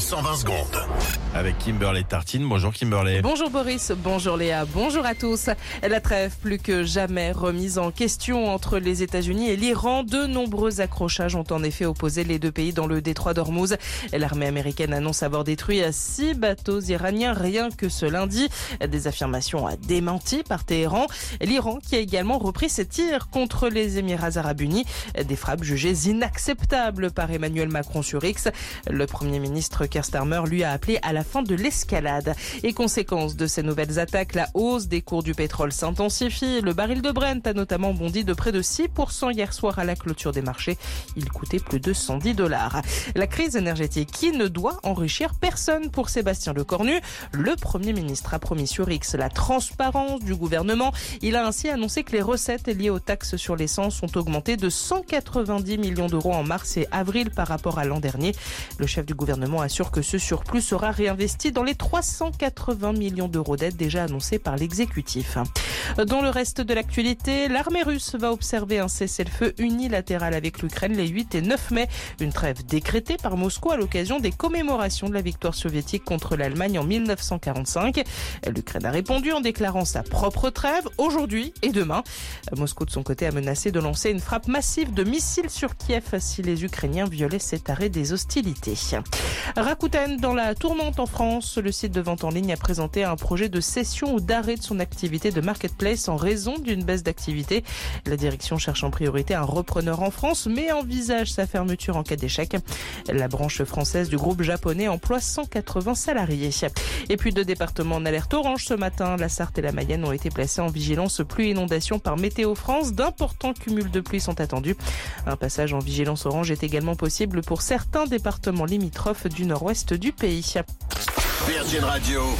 120 secondes. Avec Kimberley Tartine. Bonjour Kimberley. Bonjour Boris, bonjour Léa, bonjour à tous. La trêve plus que jamais remise en question entre les États-Unis et l'Iran. De nombreux accrochages ont en effet opposé les deux pays dans le détroit d'Ormuz. L'armée américaine annonce avoir détruit 6 bateaux iraniens rien que ce lundi. Des affirmations démenties par Téhéran. L'Iran qui a également repris ses tirs contre les Émirats arabes unis. Des frappes jugées inacceptables par Emmanuel Macron sur X. Le Premier ministre Keir Starmer lui a appelé à la fin de l'escalade. Et conséquence de ces nouvelles attaques, la hausse des cours du pétrole s'intensifie. Le baril de Brent a notamment bondi de près de 6% hier soir à la clôture des marchés. Il coûtait plus de $110. La crise énergétique qui ne doit enrichir personne pour Sébastien Lecornu. Le Premier ministre a promis sur X la transparence du gouvernement. Il a ainsi annoncé que les recettes liées aux taxes sur l'essence ont augmenté de 190 millions d'euros en mars et avril par rapport à l'an dernier. Le chef du gouvernement assure que ce surplus sera réinvesti dans les 380 millions d'euros d'aide déjà annoncés par l'exécutif. Dans le reste de l'actualité, l'armée russe va observer un cessez-le-feu unilatéral avec l'Ukraine les 8 et 9 mai. Une trêve décrétée par Moscou à l'occasion des commémorations de la victoire soviétique contre l'Allemagne en 1945. L'Ukraine a répondu en déclarant sa propre trêve aujourd'hui et demain. Moscou de son côté a menacé de lancer une frappe massive de missiles sur Kiev si les Ukrainiens violaient cet arrêt des hostilités. Rakuten dans la tourmente en France. Le site de vente en ligne a présenté un projet de cession ou d'arrêt de son activité de marketplace en raison d'une baisse d'activité. La direction cherche en priorité un repreneur en France, mais envisage sa fermeture en cas d'échec. La branche française du groupe japonais emploie 180 salariés. Et puis 2 départements en alerte orange ce matin. La Sarthe et la Mayenne ont été placés en vigilance pluie-inondation par Météo France. D'importants cumuls de pluie sont attendus. Un passage en vigilance orange est également possible pour certains départements limitrophes du nord-ouest du pays. Virgin Radio,